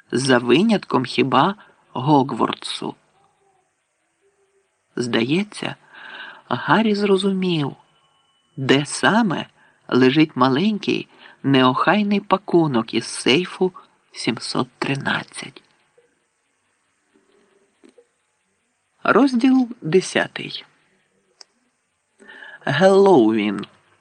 за винятком хіба Гогвартсу. Здається, Гаррі зрозумів, де саме лежить маленький неохайний пакунок із сейфу 713. Розділ 10. Геллоуін.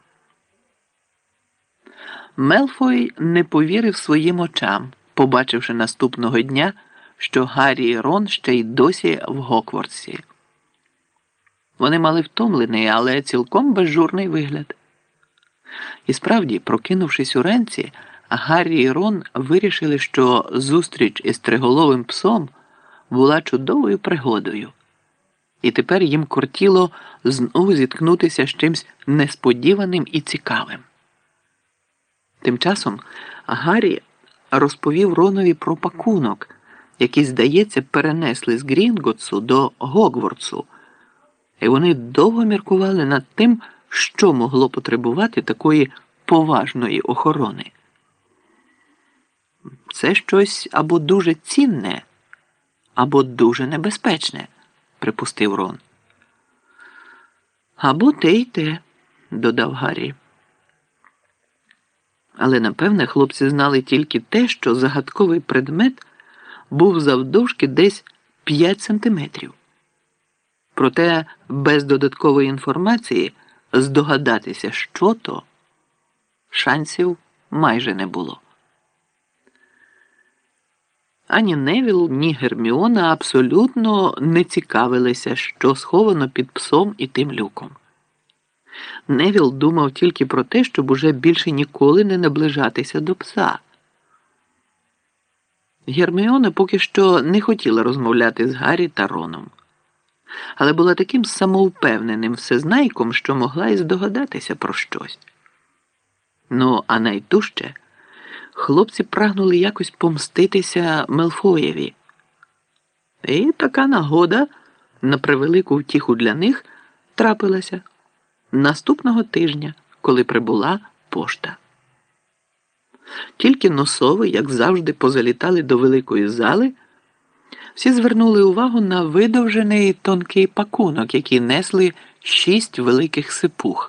Мелфой не повірив своїм очам, побачивши наступного дня, що Гаррі і Рон ще й досі в Гогвартсі. Вони мали втомлений, але цілком безжурний вигляд. І справді, прокинувшись уранці, Гаррі і Рон вирішили, що зустріч із триголовим псом була чудовою пригодою. І тепер їм кортіло знову зіткнутися з чимсь несподіваним і цікавим. Тим часом Гаррі розповів Ронові про пакунок, який, здається, перенесли з Грінготсу до Гогвартсу, і вони довго міркували над тим, що могло потребувати такої поважної охорони. Це щось або дуже цінне, або дуже небезпечне, припустив Рон. Або те й те, додав Гаррі. Але, напевне, хлопці знали тільки те, що загадковий предмет був завдовжки десь 5 сантиметрів. Проте без додаткової інформації здогадатися, що то, шансів майже не було. Ані Невіл, ні Герміона абсолютно не цікавилися, що сховано під псом і тим люком. Невіл думав тільки про те, щоб уже більше ніколи не наближатися до пса. Герміона поки що не хотіла розмовляти з Гаррі та Роном, але була таким самовпевненим всезнайком, що могла і здогадатися про щось. Ну, а найдужче хлопці прагнули якось помститися Мелфоєві. І така нагода, на превелику втіху для них, трапилася наступного тижня, коли прибула пошта. Тільки носови, як завжди, позалітали до великої зали, всі звернули увагу на видовжений тонкий пакунок, який несли 6 великих сипух.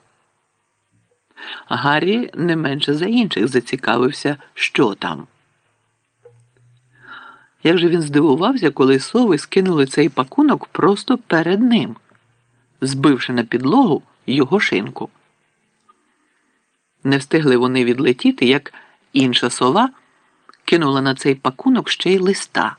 Гаррі не менше за інших зацікавився, що там. Як же він здивувався, коли сови скинули цей пакунок просто перед ним, збивши на підлогу його шинку. Не встигли вони відлетіти, як інша сова кинула на цей пакунок ще й листа.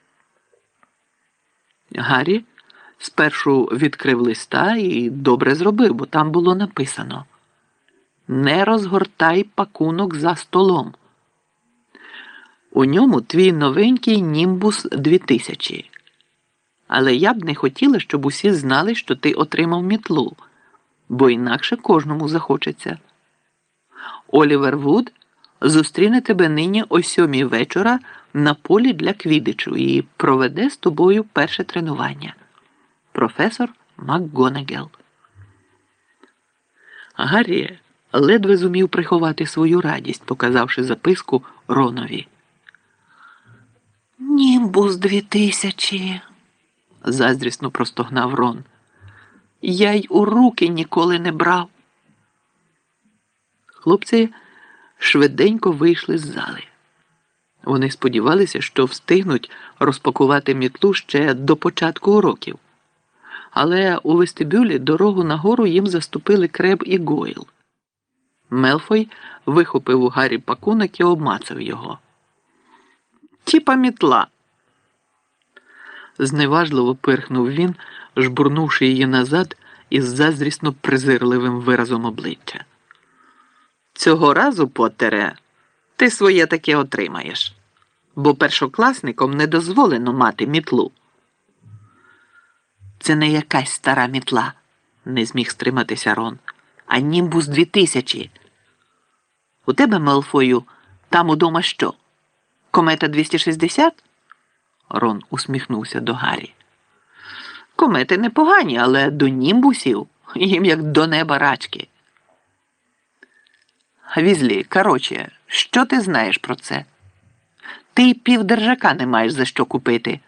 Гаррі спершу відкрив листа і добре зробив, бо там було написано: «Не розгортай пакунок за столом. У ньому твій новенький Німбус 2000. Але я б не хотіла, щоб усі знали, що ти отримав мітлу, бо інакше кожному захочеться. Олівер Вуд зустріне тебе нині о 7 вечора на полі для квіддичу і проведе з тобою перше тренування. Професор МакГонагал». Гаррі ледве зумів приховати свою радість, показавши записку Ронові. «Німбус 2000», – заздрісно простогнав Рон. «Я й у руки ніколи не брав». Хлопці швиденько вийшли з зали. Вони сподівалися, що встигнуть розпакувати мітлу ще до початку уроків. Але у вестибюлі дорогу нагору їм заступили Креб і Гойл. Мелфой вихопив у Гаррі пакунок і обмацав його. «Тіпа мітла!» Зневажливо пирхнув він, жбурнувши її назад із заздрісно-презирливим виразом обличчя. «Цього разу, Поттере, ти своє таке отримаєш, бо першокласникам не дозволено мати мітлу». «Це не якась стара мітла», – не зміг стриматися Рон, – «а Німбус 2000. У тебе, Мелфою, там удома що? Комета 260? Рон усміхнувся до Гаррі. «Комети непогані, але до німбусів їм як до неба рачки». «Візлі, короче, що ти знаєш про це? Ти й півдержака не маєш за що купити.